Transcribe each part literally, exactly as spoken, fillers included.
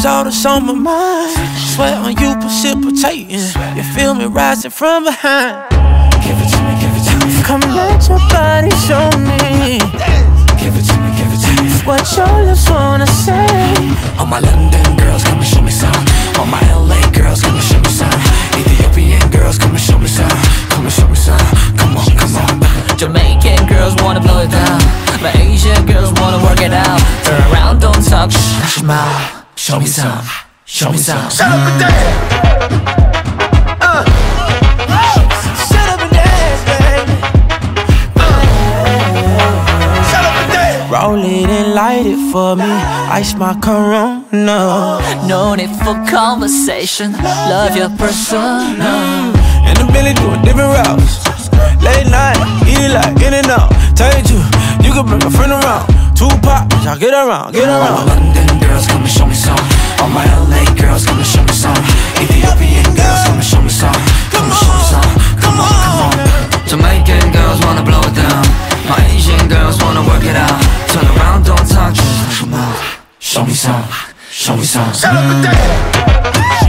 is all that's on my mind. Sweat on you precipitating. You feel me rising from behind. Give it to me, give it to me. Come let your body show me. Give it to me, give it to me. What your lips wanna say. All my London girls, come and show me some. All my L A girls, come and show me some. Ethiopian girls, come and show me some. Come and show me some. Come on, come on. Jamaican girls wanna blow it down. My Asian girls wanna work it out. Turn around, don't talk, shh, smile. Show me some, show me some. Shut up and dance. Uh. Shut up and dance, baby. Uh. Shut up and dance. Roll it and light it for me. Ice my Corona. No need for conversation. Love your persona. Mm. And the Billy doing different routes. Late night, eat it like in and out. Tell you two, you can bring a friend around. Two pop, y'all get around, get around. All my London girls, come and show me some. All my L A girls, come and show me some. Ethiopian girls, come and show me some. Come and show me some. Come on, come on. Jamaican girls wanna blow it down. My Asian girls wanna work it out. Turn around, don't talk, just come on. Show me some. Show me some. Shut up and dance.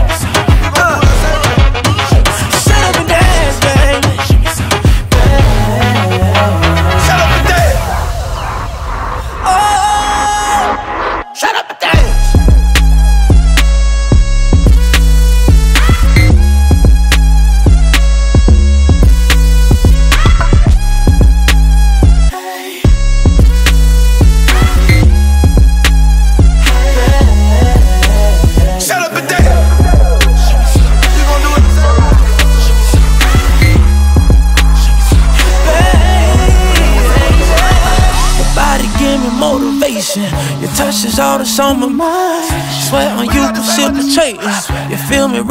Motivation, your touch is all that's on my mind. Sweat on you precipitating. You feel me?